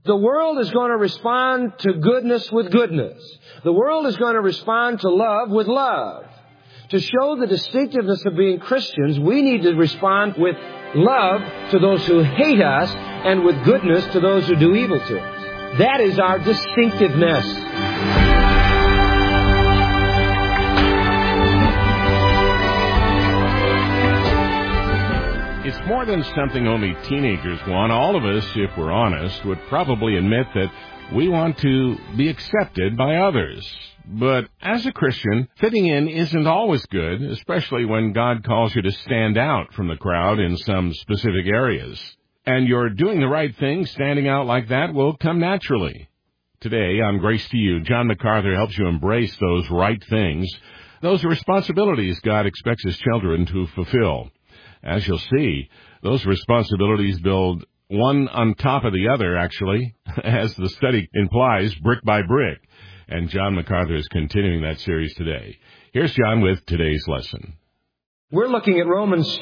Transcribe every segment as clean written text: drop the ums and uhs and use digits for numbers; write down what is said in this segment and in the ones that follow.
The world is going to respond to goodness with goodness. The world is going to respond to love with love. To show the distinctiveness of being Christians, we need to respond with love to those who hate us and with goodness to those who do evil to us. That is our distinctiveness. It's more than something only teenagers want. All of us, if we're honest, would probably admit that we want to be accepted by others. But as a Christian, fitting in isn't always good, especially when God calls you to stand out from the crowd in some specific areas. And you're doing the right thing, standing out like that will come naturally. Today, on Grace to You, John MacArthur helps you embrace those right things, those responsibilities God expects His children to fulfill. As you'll see, those responsibilities build one on top of the other, actually, as the study implies, brick by brick. And John MacArthur is continuing that series today. Here's John with today's lesson. We're looking at Romans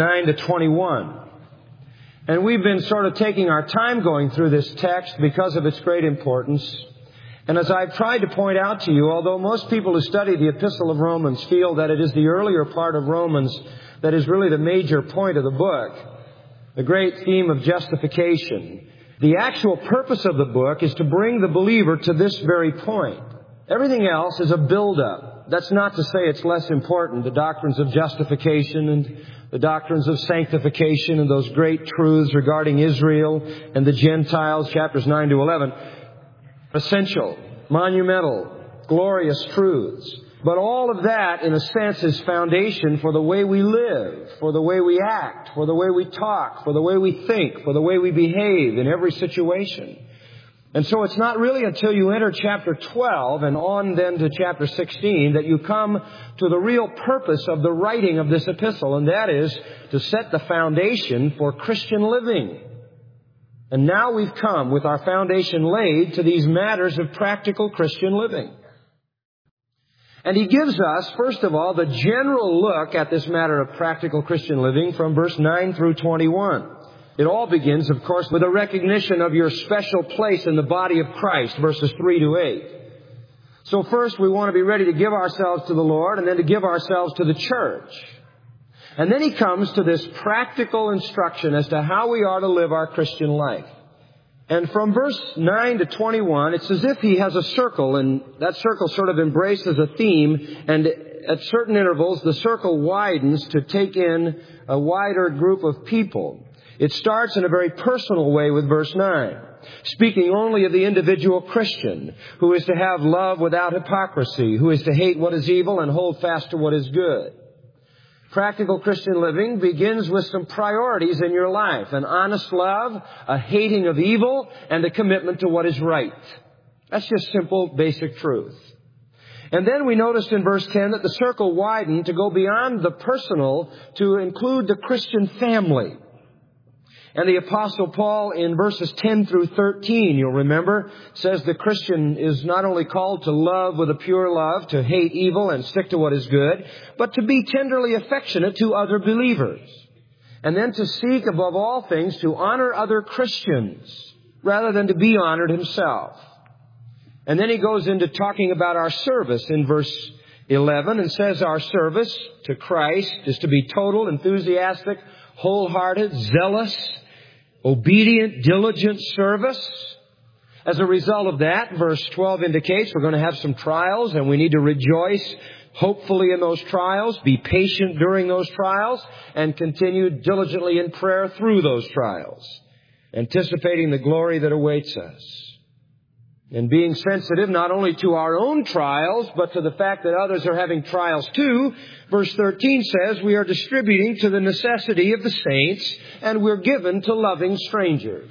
12:9-21. And we've been sort of taking our time going through this text because of its great importance. And as I've tried to point out to you, although most people who study the Epistle of Romans feel that it is the earlier part of Romans that is really the major point of the book, the great theme of justification, the actual purpose of the book is to bring the believer to this very point. Everything else is a build-up. That's not to say it's less important, the doctrines of justification and the doctrines of sanctification and those great truths regarding Israel and the Gentiles, chapters 9-11. Essential, monumental, glorious truths. But all of that, in a sense, is foundation for the way we live, for the way we act, for the way we talk, for the way we think, for the way we behave in every situation. And so it's not really until you enter chapter 12 and on then to chapter 16 that you come to the real purpose of the writing of this epistle, and that is to set the foundation for Christian living. And now we've come with our foundation laid to these matters of practical Christian living. And he gives us, first of all, the general look at this matter of practical Christian living from verse 9 through 21. It all begins, of course, with a recognition of your special place in the body of Christ, verses 3-8. So first, we want to be ready to give ourselves to the Lord and then to give ourselves to the church. And then he comes to this practical instruction as to how we are to live our Christian life. And from verse 9-21, it's as if he has a circle, and that circle sort of embraces a theme, and at certain intervals, the circle widens to take in a wider group of people. It starts in a very personal way with verse 9, speaking only of the individual Christian, who is to have love without hypocrisy, who is to hate what is evil and hold fast to what is good. Practical Christian living begins with some priorities in your life. An honest love, a hating of evil, and a commitment to what is right. That's just simple, basic truth. And then we noticed in verse 10 that the circle widened to go beyond the personal to include the Christian family. And the Apostle Paul in verses 10-13, you'll remember, says the Christian is not only called to love with a pure love, to hate evil and stick to what is good, but to be tenderly affectionate to other believers. And then to seek above all things to honor other Christians rather than to be honored himself. And then he goes into talking about our service in verse 11 and says our service to Christ is to be total, enthusiastic, wholehearted, zealous, obedient, diligent service. As a result of that, verse 12 indicates we're going to have some trials and we need to rejoice hopefully in those trials, be patient during those trials, and continue diligently in prayer through those trials, anticipating the glory that awaits us. And being sensitive not only to our own trials, but to the fact that others are having trials too. Verse 13 says we are distributing to the necessity of the saints, and we're given to loving strangers.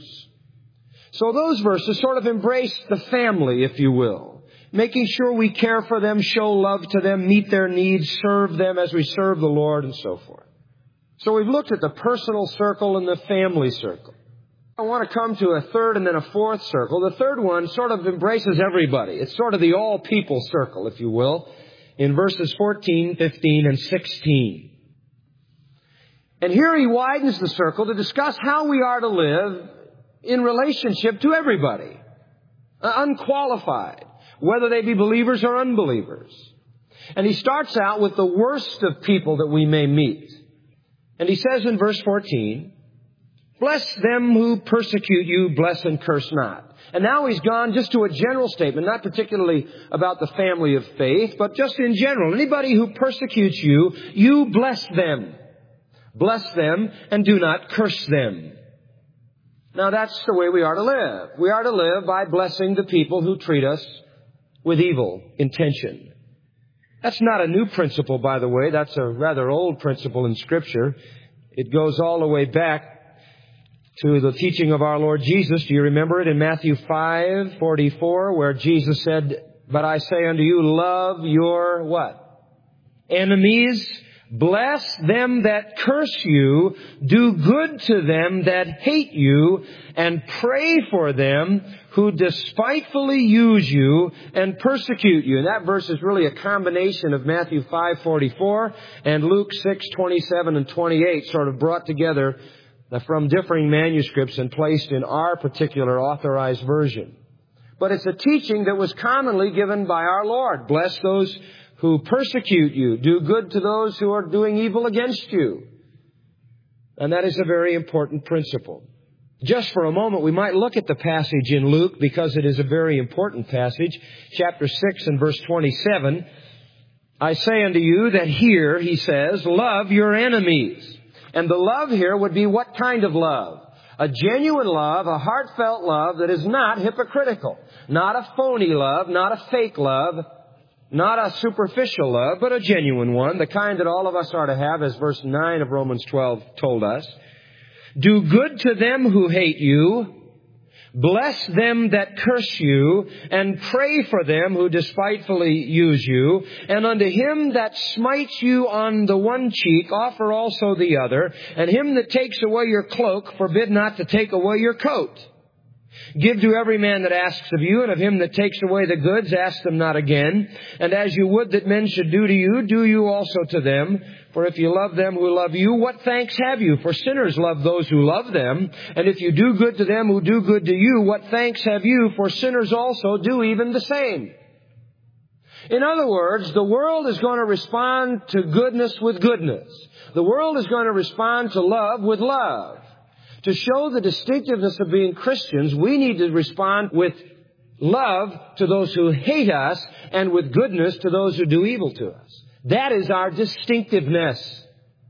So those verses sort of embrace the family, if you will, making sure we care for them, show love to them, meet their needs, serve them as we serve the Lord, and so forth. So we've looked at the personal circle and the family circle. I want to come to a third and then a fourth circle. The third one sort of embraces everybody. It's sort of the all-people circle, if you will, in verses 14, 15, and 16. And here he widens the circle to discuss how we are to live in relationship to everybody, unqualified, whether they be believers or unbelievers. And he starts out with the worst of people that we may meet. And he says in verse 14, bless them who persecute you, bless and curse not. And now he's gone just to a general statement, not particularly about the family of faith, but just in general. Anybody who persecutes you, you bless them. Bless them and do not curse them. Now that's the way we are to live. We are to live by blessing the people who treat us with evil intention. That's not a new principle, by the way. That's a rather old principle in Scripture. It goes all the way back to the teaching of our Lord Jesus. Do you remember it in Matthew 5:44, where Jesus said, but I say unto you, love your what? Enemies. Bless them that curse you. Do good to them that hate you. And pray for them who despitefully use you and persecute you. And that verse is really a combination of Matthew 5:44 and Luke 6:27 and 28, sort of brought together from differing manuscripts and placed in our particular authorized version. But it's a teaching that was commonly given by our Lord. Bless those who persecute you. Do good to those who are doing evil against you. And that is a very important principle. Just for a moment, we might look at the passage in Luke because it is a very important passage. Chapter 6 and verse 27. I say unto you that here, he says, love your enemies. And the love here would be what kind of love? A genuine love, a heartfelt love that is not hypocritical. Not a phony love, not a fake love, not a superficial love, but a genuine one, the kind that all of us are to have, as verse 9 of Romans 12 told us. Do good to them who hate you. Bless them that curse you, and pray for them who despitefully use you. And unto him that smites you on the one cheek, offer also the other. And him that takes away your cloak, forbid not to take away your coat. Give to every man that asks of you, and of him that takes away the goods, ask them not again. And as you would that men should do to you, do you also to them. For if you love them who love you, what thanks have you? For sinners love those who love them. And if you do good to them who do good to you, what thanks have you? For sinners also do even the same. In other words, the world is going to respond to goodness with goodness. The world is going to respond to love with love. To show the distinctiveness of being Christians, we need to respond with love to those who hate us and with goodness to those who do evil to us. That is our distinctiveness.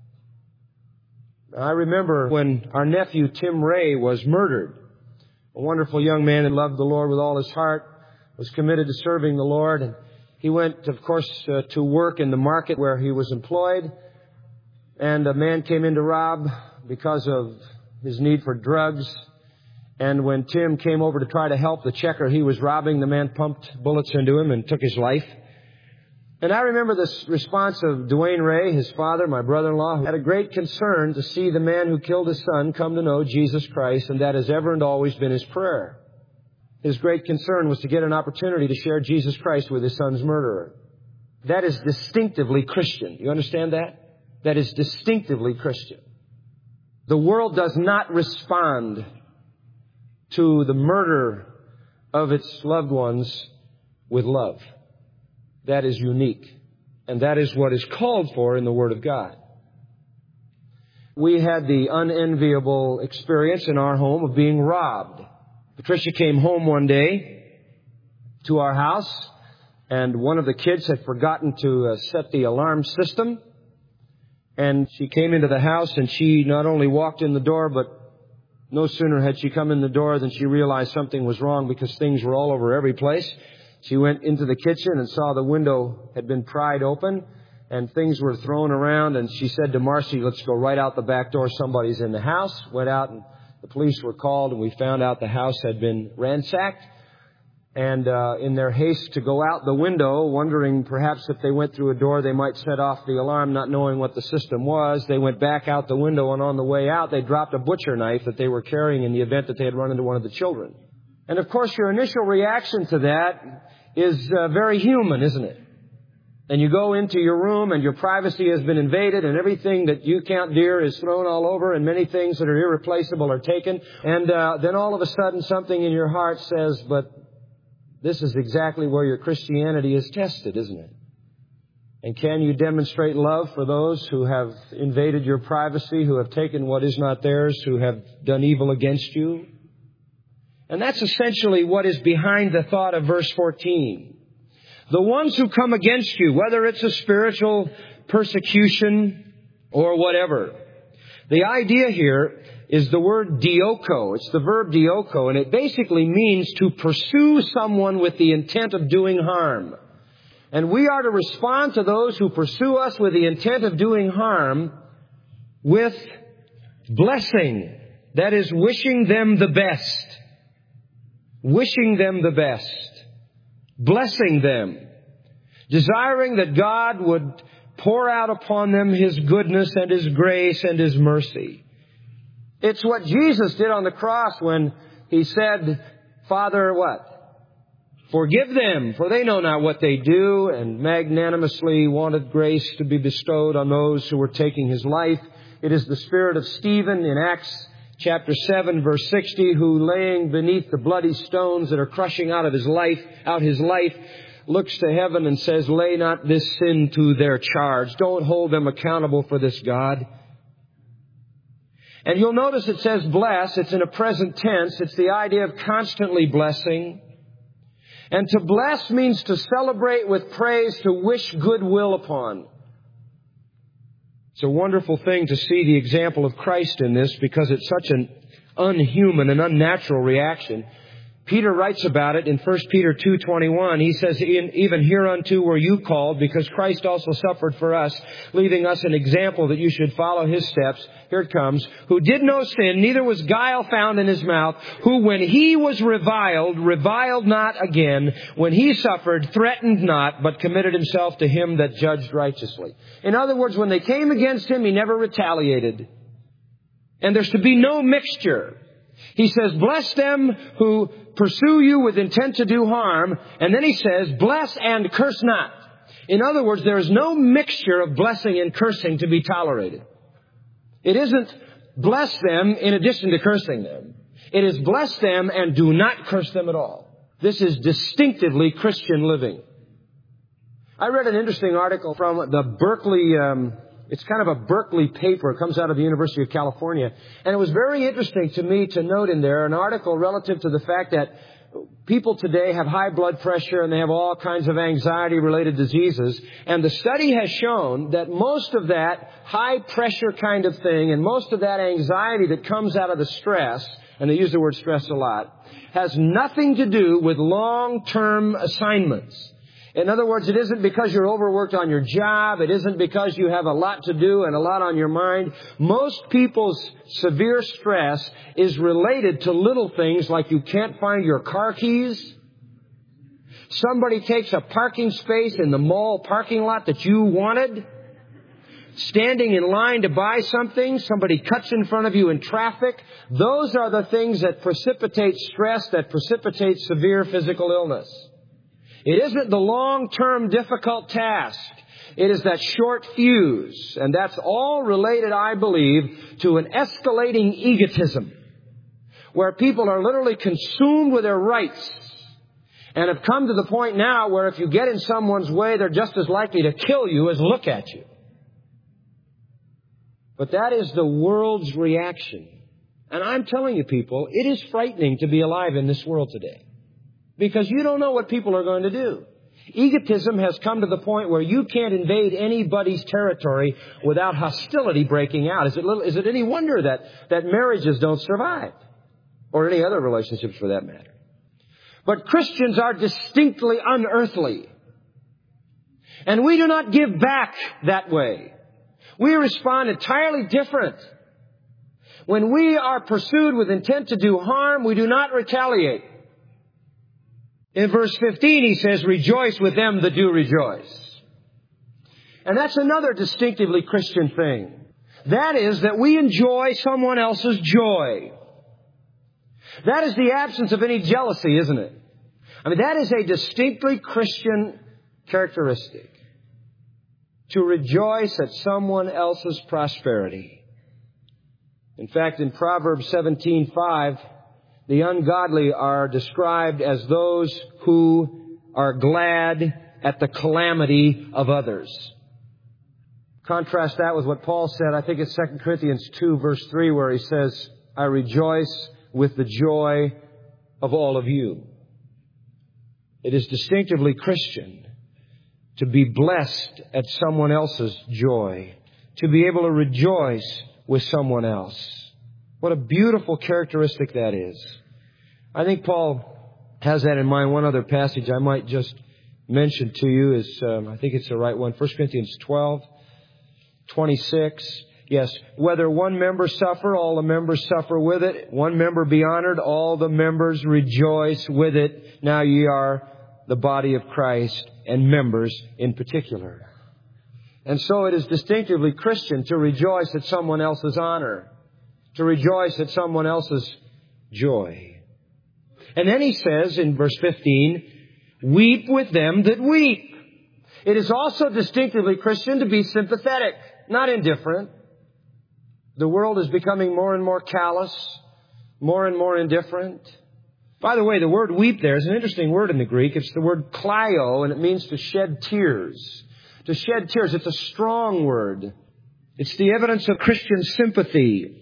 I remember when our nephew Tim Ray was murdered. A wonderful young man that loved the Lord with all his heart, was committed to serving the Lord. And he went, of course, to work in the market where he was employed. And a man came in to rob because of his need for drugs. And when Tim came over to try to help the checker he was robbing, the man pumped bullets into him and took his life. And I remember this response of Dwayne Ray, his father, my brother-in-law, who had a great concern to see the man who killed his son come to know Jesus Christ, and that has ever and always been his prayer. His great concern was to get an opportunity to share Jesus Christ with his son's murderer. That is distinctively Christian. You understand that? That is distinctively Christian. The world does not respond to the murder of its loved ones with love. That is unique. And that is what is called for in the Word of God. We had the unenviable experience in our home of being robbed. Patricia came home one day to our house, and one of the kids had forgotten to set the alarm system. And she came into the house, and she not only walked in the door, but no sooner had she come in the door than she realized something was wrong because things were all over every place. She went into the kitchen and saw the window had been pried open and things were thrown around. And she said to Marcy, let's go right out the back door. Somebody's in the house. Went out and the police were called, and we found out the house had been ransacked. And in their haste to go out the window, wondering perhaps if they went through a door they might set off the alarm, not knowing what the system was, they went back out the window, and on the way out they dropped a butcher knife that they were carrying in the event that they had run into one of the children. And of course your initial reaction to that is very human, isn't it? and you go into your room and your privacy has been invaded and everything that you count dear is thrown all over and many things that are irreplaceable are taken. And then all of a sudden something in your heart says, but this is exactly where your Christianity is tested, isn't it? And can you demonstrate love for those who have invaded your privacy, who have taken what is not theirs, who have done evil against you? And that's essentially what is behind the thought of verse 14. The ones who come against you, whether it's a spiritual persecution or whatever. The idea here is the word dioko. It's the verb dioko, and it basically means to pursue someone with the intent of doing harm. And we are to respond to those who pursue us with the intent of doing harm with blessing. That is, wishing them the best. Wishing them the best. Blessing them, desiring that God would pour out upon them His goodness and His grace and His mercy. It's what Jesus did on the cross when He said, Father, what? Forgive them, for they know not what they do, and magnanimously wanted grace to be bestowed on those who were taking His life. It is the spirit of Stephen in Acts Chapter 7, verse 60, who laying beneath the bloody stones that are crushing out his life, looks to heaven and says, lay not this sin to their charge. Don't hold them accountable for this, God. And you'll notice it says bless. It's in a present tense. It's the idea of constantly blessing. And to bless means to celebrate with praise, to wish goodwill upon. It's a wonderful thing to see the example of Christ in this because it's such an unhuman and unnatural reaction. Peter writes about it in 1 Peter 2:21. He says, even hereunto were you called, because Christ also suffered for us, leaving us an example that you should follow His steps. Here it comes. Who did no sin, neither was guile found in His mouth, who when He was reviled not again, when He suffered, threatened not, but committed Himself to Him that judged righteously. In other words, when they came against Him, He never retaliated. And there's to be no mixture. He says, bless them who pursue you with intent to do harm. And then He says, bless and curse not. In other words, there is no mixture of blessing and cursing to be tolerated. It isn't bless them in addition to cursing them. It is bless them and do not curse them at all. This is distinctively Christian living. I read an interesting article from the Berkeley, it's kind of a Berkeley paper. It comes out of the University of California. And it was very interesting to me to note in there an article relative to the fact that people today have high blood pressure and they have all kinds of anxiety-related diseases. And the study has shown that most of that high pressure kind of thing and most of that anxiety that comes out of the stress, and they use the word stress a lot, has nothing to do with long-term assignments. In other words, it isn't because you're overworked on your job. It isn't because you have a lot to do and a lot on your mind. Most people's severe stress is related to little things like you can't find your car keys. Somebody takes a parking space in the mall parking lot that you wanted. Standing in line to buy something, somebody cuts in front of you in traffic. Those are the things that precipitate stress, that precipitate severe physical illness. It isn't the long-term difficult task. It is that short fuse. And that's all related, I believe, to an escalating egotism, where people are literally consumed with their rights and have come to the point now where if you get in someone's way, they're just as likely to kill you as look at you. But that is the world's reaction. And I'm telling you, people, it is frightening to be alive in this world today. Because you don't know what people are going to do. Egotism has come to the point where you can't invade anybody's territory without hostility breaking out. Is it any wonder that marriages don't survive? Or any other relationships for that matter. But Christians are distinctly unearthly. And we do not give back that way. We respond entirely different. When we are pursued with intent to do harm, we do not retaliate. In verse 15, he says, rejoice with them that do rejoice. And that's another distinctively Christian thing. That is that we enjoy someone else's joy. That is the absence of any jealousy, isn't it? I mean, that is a distinctly Christian characteristic. to rejoice at someone else's prosperity. In fact, in Proverbs 17:5, the ungodly are described as those who are glad at the calamity of others. Contrast that with what Paul said, I think it's 2 Corinthians 2, verse 3, where he says, I rejoice with the joy of all of you. It is distinctively Christian to be blessed at someone else's joy, to be able to rejoice with someone else. What a beautiful characteristic that is. I think Paul has that in mind. One other passage I might just mention to you is, I think it's the right one, 1 Corinthians 12:26. Yes, whether one member suffer, all the members suffer with it. One member be honored, all the members rejoice with it. Now ye are the body of Christ, and members in particular. And so it is distinctively Christian to rejoice at someone else's honor, to rejoice at someone else's joy. And then he says in verse 15, weep with them that weep. It is also distinctively Christian to be sympathetic, not indifferent. The world is becoming more and more callous, more and more indifferent. By the way, the word weep there is an interesting word in the Greek. It's the word kleio, and it means to shed tears. To shed tears. It's a strong word. It's the evidence of Christian sympathy.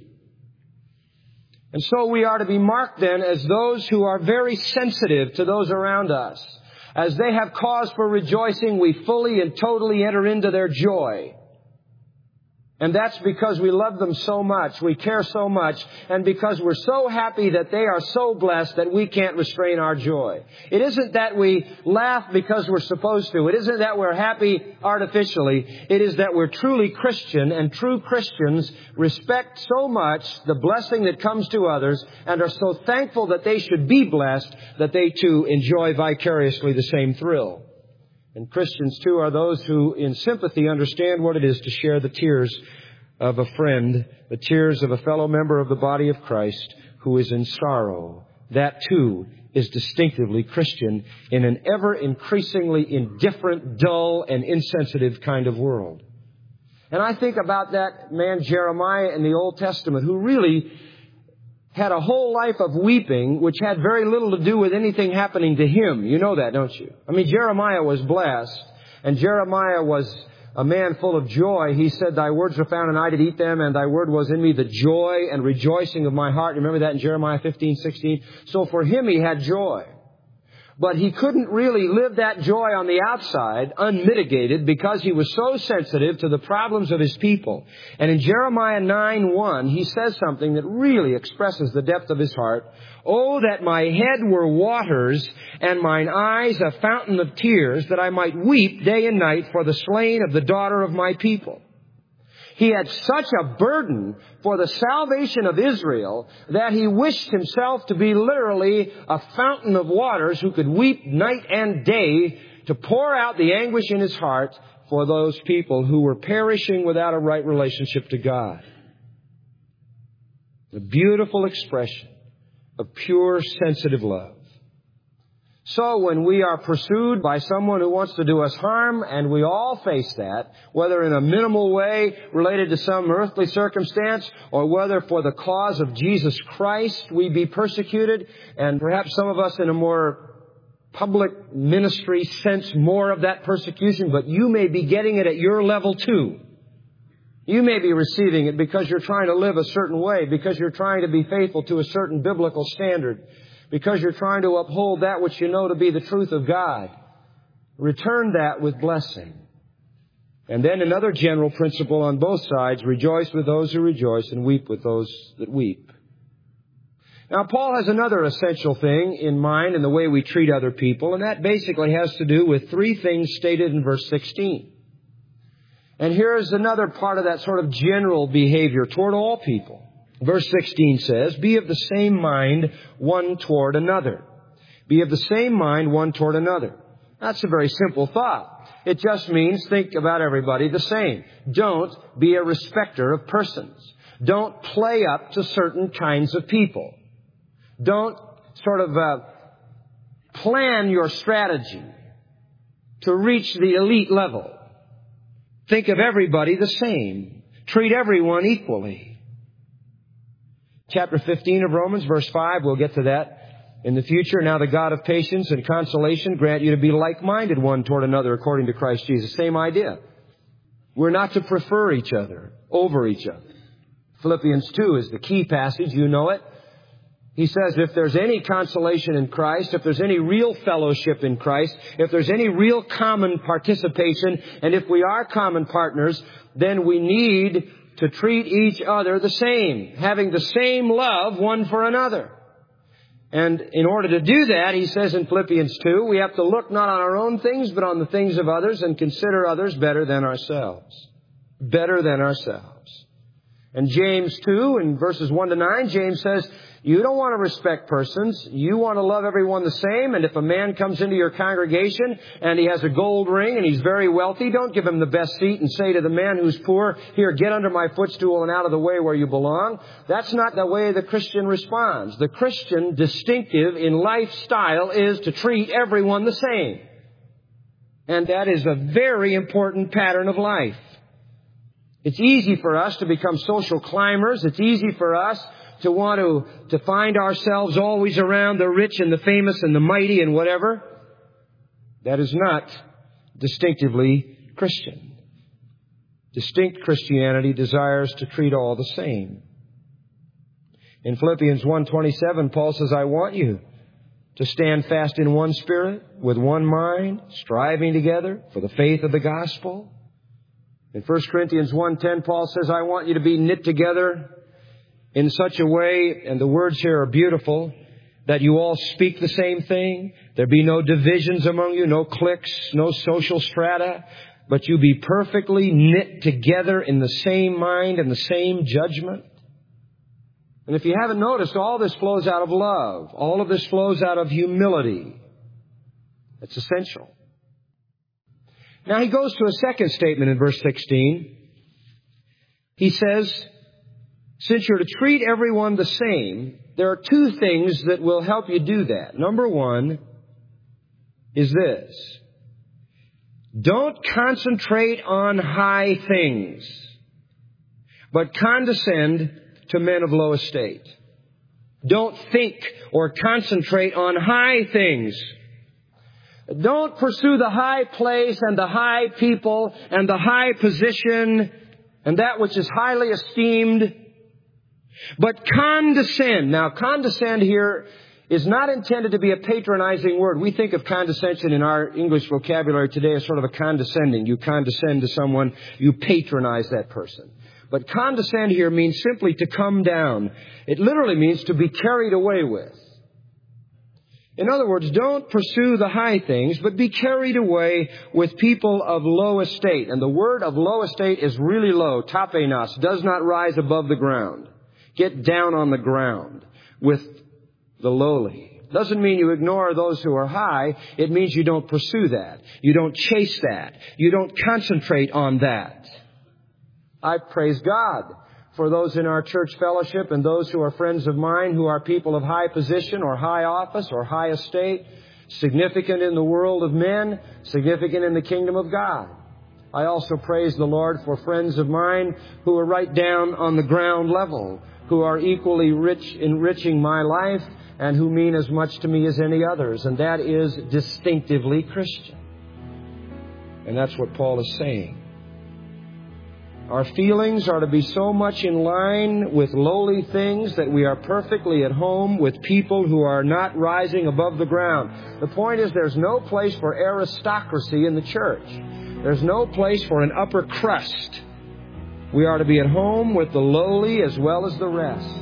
And so we are to be marked then as those who are very sensitive to those around us. As they have cause for rejoicing, we fully and totally enter into their joy. And that's because we love them so much, we care so much, and because we're so happy that they are so blessed that we can't restrain our joy. It isn't that we laugh because we're supposed to. It isn't that we're happy artificially. It is that we're truly Christian, and true Christians respect so much the blessing that comes to others and are so thankful that they should be blessed that they too enjoy vicariously the same thrill. And Christians, too, are those who, in sympathy, understand what it is to share the tears of a friend, the tears of a fellow member of the body of Christ who is in sorrow. That, too, is distinctively Christian in an ever-increasingly indifferent, dull, and insensitive kind of world. And I think about that man Jeremiah in the Old Testament who really had a whole life of weeping, which had very little to do with anything happening to him. You know that, don't you? I mean, Jeremiah was blessed, and Jeremiah was a man full of joy. He said, thy words were found, and I did eat them, and thy word was in me the joy and rejoicing of my heart. Remember that in Jeremiah 15:16? So for him, he had joy. But he couldn't really live that joy on the outside, unmitigated, because he was so sensitive to the problems of his people. And in Jeremiah 9:1, he says something that really expresses the depth of his heart. Oh, that my head were waters, and mine eyes a fountain of tears, that I might weep day and night for the slain of the daughter of my people. He had such a burden for the salvation of Israel that he wished himself to be literally a fountain of waters who could weep night and day to pour out the anguish in his heart for those people who were perishing without a right relationship to God. A beautiful expression of pure, sensitive love. So when we are pursued by someone who wants to do us harm, and we all face that, whether in a minimal way related to some earthly circumstance, or whether for the cause of Jesus Christ we be persecuted, and perhaps some of us in a more public ministry sense more of that persecution, but you may be getting it at your level too. You may be receiving it because you're trying to live a certain way, because you're trying to be faithful to a certain biblical standard, because you're trying to uphold that which you know to be the truth of God. Return that with blessing. And then another general principle on both sides, rejoice with those who rejoice and weep with those that weep. Now, Paul has another essential thing in mind in the way we treat other people, and that basically has to do with three things stated in verse 16. And here's another part of that sort of general behavior toward all people. Verse 16 says, be of the same mind one toward another. Be of the same mind one toward another. That's a very simple thought. It just means think about everybody the same. Don't be a respecter of persons. Don't play up to certain kinds of people. Don't sort of plan your strategy to reach the elite level. Think of everybody the same. Treat everyone equally. Chapter 15 of Romans, verse 5, we'll get to that in the future. Now the God of patience and consolation grant you to be like-minded one toward another according to Christ Jesus. Same idea. We're not to prefer each other over each other. Philippians 2 is the key passage. You know it. He says if there's any consolation in Christ, if there's any real fellowship in Christ, if there's any real common participation, and if we are common partners, then we need to treat each other the same, having the same love one for another. And in order to do that, he says in Philippians 2, we have to look not on our own things, but on the things of others, and consider others better than ourselves. Better than ourselves. And James 2, in verses 1 to 9, James says, you don't want to respect persons. You want to love everyone the same. And if a man comes into your congregation and he has a gold ring and he's very wealthy, don't give him the best seat and say to the man who's poor, here, get under my footstool and out of the way where you belong. That's not the way the Christian responds. The Christian distinctive in lifestyle is to treat everyone the same. And that is a very important pattern of life. It's easy for us to become social climbers. It's easy for us to want to find ourselves always around the rich and the famous and the mighty and whatever. That is not distinctively Christian. Distinct Christianity desires to treat all the same. In Philippians 1:27, Paul says, I want you to stand fast in one spirit, with one mind, striving together for the faith of the gospel. In 1 Corinthians 1:10, Paul says, I want you to be knit together in such a way, and the words here are beautiful, that you all speak the same thing. There be no divisions among you, no cliques, no social strata, but you be perfectly knit together in the same mind and the same judgment. And if you haven't noticed, all this flows out of love. All of this flows out of humility. It's essential. Now he goes to a second statement in verse 16. He says, since you're to treat everyone the same, there are two things that will help you do that. Number one is this. Don't concentrate on high things, but condescend to men of low estate. Don't think or concentrate on high things. Don't pursue the high place and the high people and the high position and that which is highly esteemed. But condescend. Now, condescend here is not intended to be a patronizing word. We think of condescension in our English vocabulary today as sort of a condescending. You condescend to someone, you patronize that person. But condescend here means simply to come down. It literally means to be carried away with. In other words, don't pursue the high things, but be carried away with people of low estate. And the word of low estate is really low. Tapenos, does not rise above the ground. Get down on the ground with the lowly. Doesn't mean you ignore those who are high. It means you don't pursue that. You don't chase that. You don't concentrate on that. I praise God for those in our church fellowship and those who are friends of mine who are people of high position or high office or high estate, significant in the world of men, significant in the kingdom of God. I also praise the Lord for friends of mine who are right down on the ground level, who are equally rich, enriching my life, and who mean as much to me as any others. And that is distinctively Christian. And that's what Paul is saying. Our feelings are to be so much in line with lowly things that we are perfectly at home with people who are not rising above the ground. The point is there's no place for aristocracy in the church. There's no place for an upper crust. We are to be at home with the lowly as well as the rest.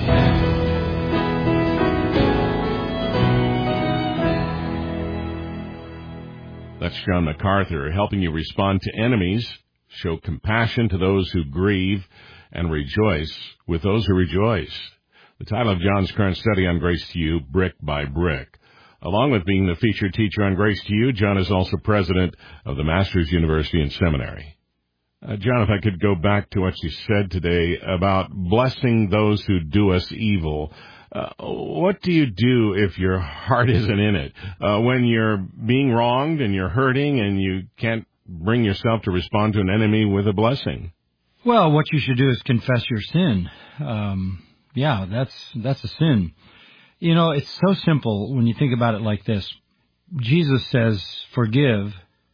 That's John MacArthur helping you respond to enemies, show compassion to those who grieve, and rejoice with those who rejoice. The title of John's current study on Grace to You, Brick by Brick. Along with being the featured teacher on Grace to You, John is also president of the Masters University and Seminary. John, if I could go back to what you said today about blessing those who do us evil. What do you do if your heart isn't in it? When you're being wronged and you're hurting and you can't bring yourself to respond to an enemy with a blessing? Well, what you should do is confess your sin. That's a sin. You know, it's so simple when you think about it like this. Jesus says, forgive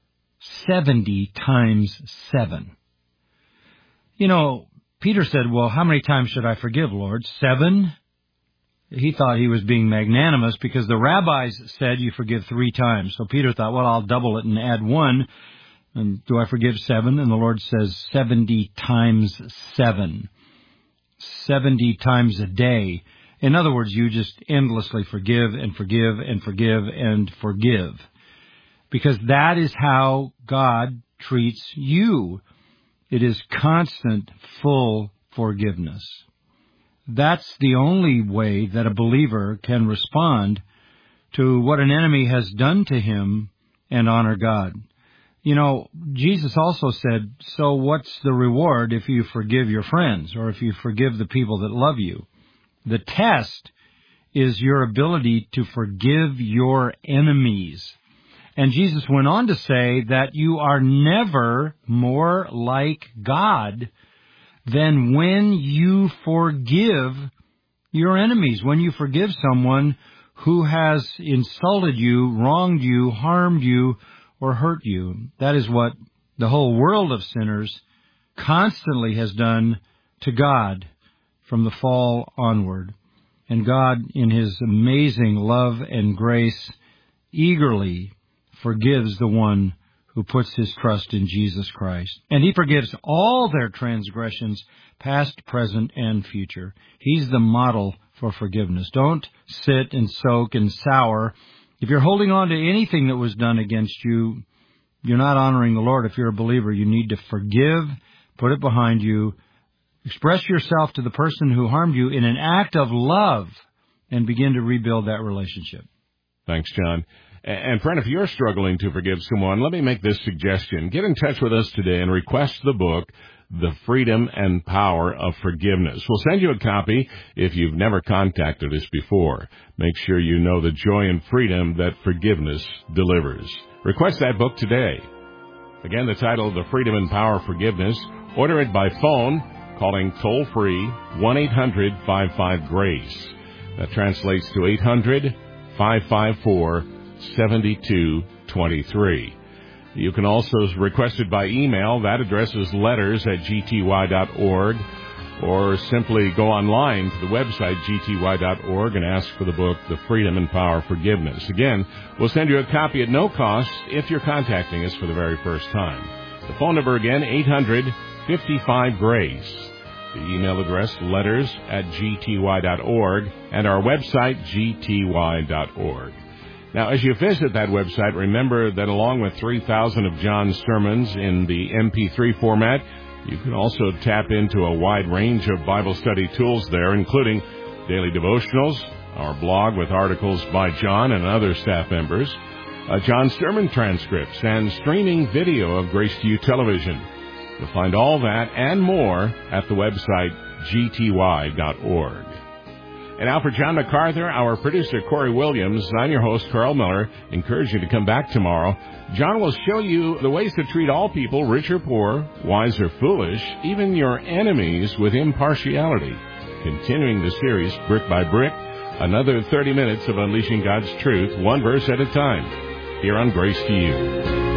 70 times 7. You know, Peter said, well, how many times should I forgive, Lord? 7? He thought he was being magnanimous because the rabbis said you forgive 3 times. So Peter thought, well, I'll double it and add 1. And do I forgive 7? And the Lord says 70 times 7. 70 times a day. In other words, you just endlessly forgive and forgive and forgive and forgive. Because that is how God treats you. It is constant, full forgiveness. That's the only way that a believer can respond to what an enemy has done to him and honor God. You know, Jesus also said, so what's the reward if you forgive your friends or if you forgive the people that love you? The test is your ability to forgive your enemies. And Jesus went on to say that you are never more like God than when you forgive your enemies, when you forgive someone who has insulted you, wronged you, harmed you, or hurt you. That is what the whole world of sinners constantly has done to God from the fall onward. And God, in His amazing love and grace, eagerly forgives the one who puts his trust in Jesus Christ. And He forgives all their transgressions, past, present, and future. He's the model for forgiveness. Don't sit and soak and sour. If you're holding on to anything that was done against you, you're not honoring the Lord. If you're a believer, you need to forgive, put it behind you, express yourself to the person who harmed you in an act of love, and begin to rebuild that relationship. Thanks, John. And friend, if you're struggling to forgive someone, let me make this suggestion. Get in touch with us today and request the book, The Freedom and Power of Forgiveness. We'll send you a copy if you've never contacted us before. Make sure you know the joy and freedom that forgiveness delivers. Request that book today. Again, the title, The Freedom and Power of Forgiveness. Order it by phone, calling toll-free 1-800-55-GRACE. That translates to 800-554-7223. You can also request it by email. That address is letters@gty.org, or simply go online to the website gty.org and ask for the book, The Freedom and Power of Forgiveness. Again, we'll send you a copy at no cost if you're contacting us for the very first time. The phone number again, 800-55-GRACE. The email address, letters@gty.org, and our website, gty.org. Now, as you visit that website, remember that along with 3,000 of John's sermons in the MP3 format, you can also tap into a wide range of Bible study tools there, including daily devotionals, our blog with articles by John and other staff members, John's sermon transcripts, and streaming video of Grace to You television. You'll find all that and more at the website gty.org. And now for John MacArthur, our producer Corey Williams, I'm your host Carl Miller. Encourage you to come back tomorrow. John will show you the ways to treat all people, rich or poor, wise or foolish, even your enemies, with impartiality. Continuing the series brick by brick, another 30 minutes of unleashing God's truth, one verse at a time, here on Grace to You.